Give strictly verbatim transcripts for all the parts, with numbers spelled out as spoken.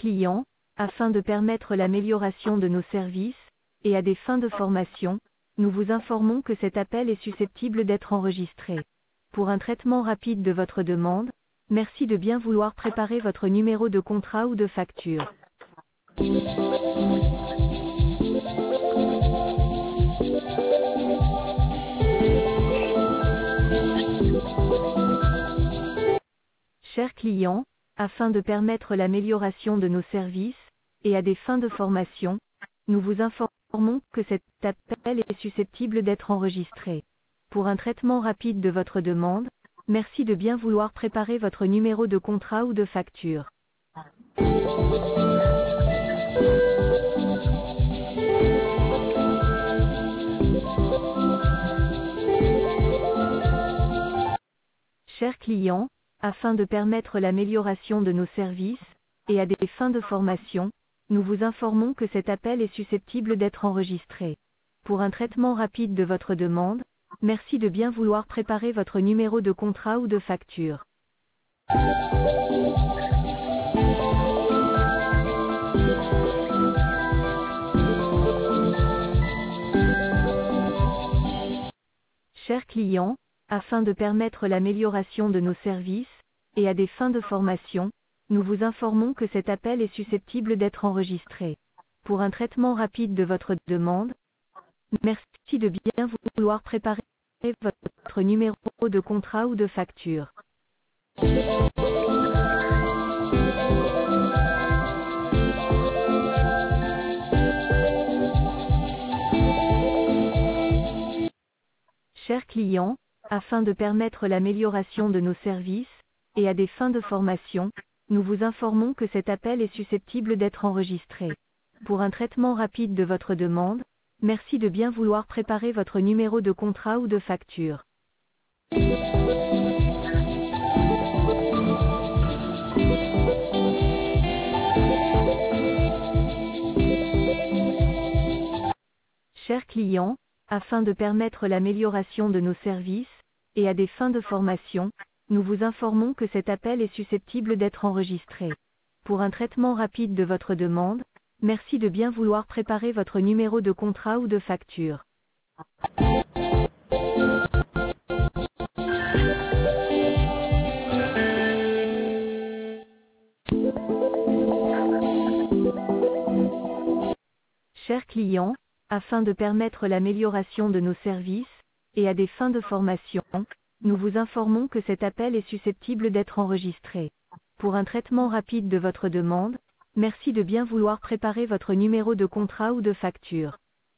client, afin de permettre l'amélioration de nos services, et à des fins de formation, nous vous informons que cet appel est susceptible d'être enregistré. Pour un traitement rapide de votre demande, merci de bien vouloir préparer votre numéro de contrat ou de facture. Chers clients, afin de permettre l'amélioration de nos services, et à des fins de formation, nous vous informons que cet appel est susceptible d'être enregistré. Pour un traitement rapide de votre demande, merci de bien vouloir préparer votre numéro de contrat ou de facture. Chers clients, afin de permettre l'amélioration de nos services, et à des fins de formation, nous vous informons que cet appel est susceptible d'être enregistré. Pour un traitement rapide de votre demande, merci de bien vouloir préparer votre numéro de contrat ou de facture. Chers clients, afin de permettre l'amélioration de nos services, et à des fins de formation, nous vous informons que cet appel est susceptible d'être enregistré. Pour un traitement rapide de votre demande, merci de bien vouloir préparer votre numéro de contrat ou de facture. Chers clients, afin de permettre l'amélioration de nos services, et à des fins de formation, nous vous informons que cet appel est susceptible d'être enregistré. Pour un traitement rapide de votre demande, merci de bien vouloir préparer votre numéro de contrat ou de facture. Chers clients, afin de permettre l'amélioration de nos services, et à des fins de formation, nous vous informons que cet appel est susceptible d'être enregistré. Pour un traitement rapide de votre demande, merci de bien vouloir préparer votre numéro de contrat ou de facture. Chers clients, afin de permettre l'amélioration de nos services, et à des fins de formation, nous vous informons que cet appel est susceptible d'être enregistré. Pour un traitement rapide de votre demande, merci de bien vouloir préparer votre numéro de contrat ou de facture.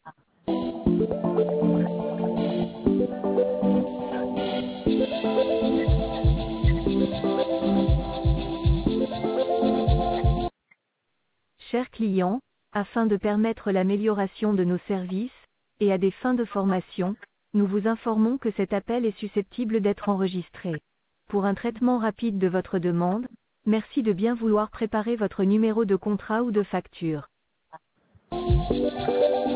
Chers clients, afin de permettre l'amélioration de nos services, et à des fins de formation, nous vous informons que cet appel est susceptible d'être enregistré. Pour un traitement rapide de votre demande, merci de bien vouloir préparer votre numéro de contrat ou de facture.